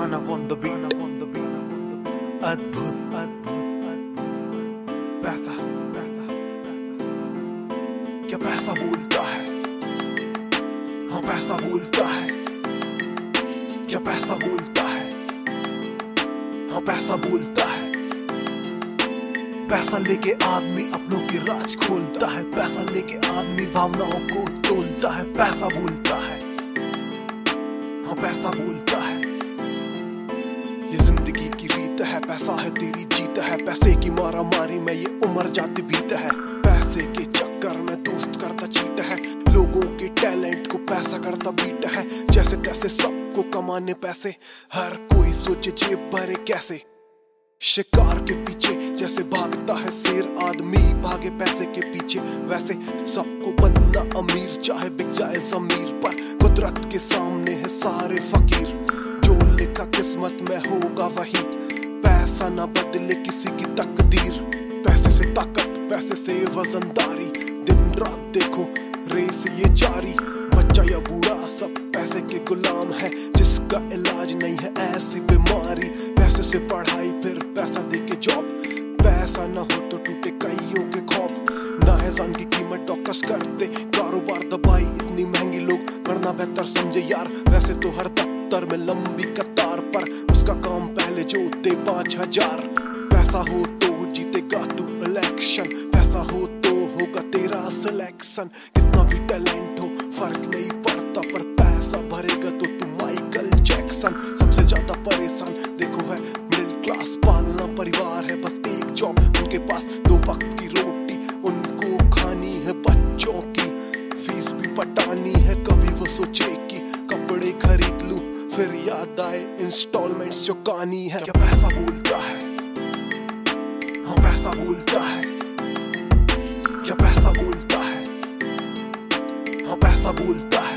Pranav on the beat. अद्भुत पैसा क्या पैसा बोलता है? हाँ पैसा बोलता है। क्या पैसा बोलता है? हाँ पैसा बोलता है। पैसा लेके आदमी अपनों के राज खोलता है। पैसा लेके आदमी भावनाओं को तोलता है। पैसा बोलता है। हाँ पैसा बोलता है। ये जिंदगी की रीत है, पैसा है तेरी जीत है। पैसे की मारा मारी में ये उम्र जाती बीत है। पैसे के चक्कर में दोस्त करता चीट है। लोगों के टैलेंट को पैसा करता बीट है। जैसे तैसे सबको कमाने पैसे, हर कोई सोचे जेब भरे कैसे। शिकार के पीछे जैसे भागता है शेर, आदमी भागे पैसे के पीछे। वैसे सबको बनना अमीर, चाहे बिक जाए ज़मीर पर। कुदरत के सामने है सारे फकीर, जो लिखा किस्मत में होगा वही। पैसा ना बदले किसी की तकदीर। पैसे से ताकत, पैसे से वजनदारी, दिन रात देखो रेस ये जारी। बच्चा या बूढ़ा सब पैसे के गुलाम है, जिसका इलाज नहीं है ऐसी बीमारी। पैसे से पढ़ाई फिर पैसा दे के जॉब। पैसा ना हो तो टूटे कईयों के खौफ। ना है जान की कीमत डॉक्टर्स करते कारोबार, दवाई इतनी महंगी लोग मरना बेहतर समझे यार। वैसे तो हर दफ्तर में लंबी कतार पर उसका काम पहले जो दे 5000। पैसा हो तो जीतेगा तू इलेक्शन, पैसा हो तो होगा तेरा सिलेक्शन। कितना भी टैलेंट हो फर्क नहीं पड़ता, पर पैसा भरेगा तो तू माइकल जैक्सन। सबसे ज्यादा परेशान देखो है मिडिल क्लास, पालना परिवार है बस एक जॉब। उनके पास 2 वक्त की रोटी उनको खानी है, बच्चों की फीस भी पटानी है। कभी वो सोचे कि कपड़े खरीद लूं, फिर याद आए इंस्टॉलमेंट्स चुकानी है। क्या पैसा बोलता है? हाँ पैसा बोलता है। क्या पैसा बोलता है? हाँ पैसा बोलता है।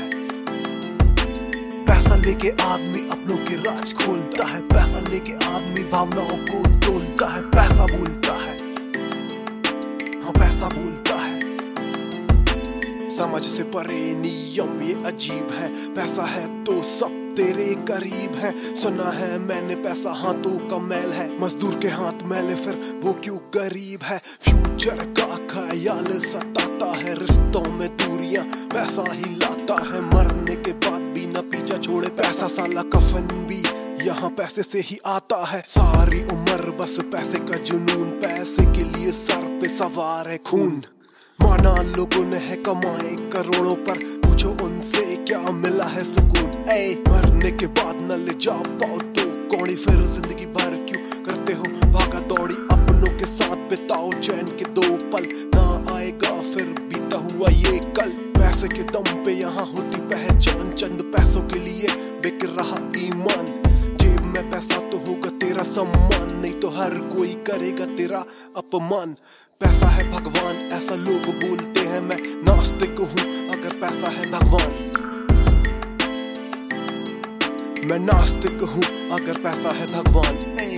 पैसा लेके आदमी अपनों के राज खोलता है। पैसा लेके आदमी भावनाओं को तोलता है। पैसा बोलता है। हाँ पैसा बोलता है। समझ से परे नियम ये अजीब है। पैसा है तो सब तेरे करीब है। सुना है मैंने पैसा हाथों का मैल है, मजदूर के हाथ मैले फिर वो क्यों गरीब है। फ्यूचर का ख्याल सताता है, रिश्तों में दूरियां पैसा ही लाता है। मरने के बाद भी न पीछा छोड़े पैसा, साला कफन भी यहाँ पैसे से ही आता है। सारी उम्र बस पैसे का जुनून, पैसे के लिए सर पे सवार है खून। माना लोगों ने है कमाए करोड़ों पर, पूछो उनसे क्या मिला है सुकून। मरने के बाद न ले जा पाओ तो कौड़ी, फिर जिंदगी भर क्यों करते हो भागा दौड़ी। अपनों के साथ बिताओ चैन के 2 पल, ना आएगा फिर बीता हुआ ये कल। पैसे के दम पे यहाँ होती पहचान, चंद पैसों के लिए बिक रहा ईमान। जेब में पैसा तो होगा तेरा सम्मान, नहीं तो हर कोई करेगा तेरा अपमान। पैसा है भगवान ऐसा लोग बोलते हैं, मैं नास्तिक हूँ अगर पैसा है भगवान। मैं नास्तिक हूँ अगर पैसा है भगवान।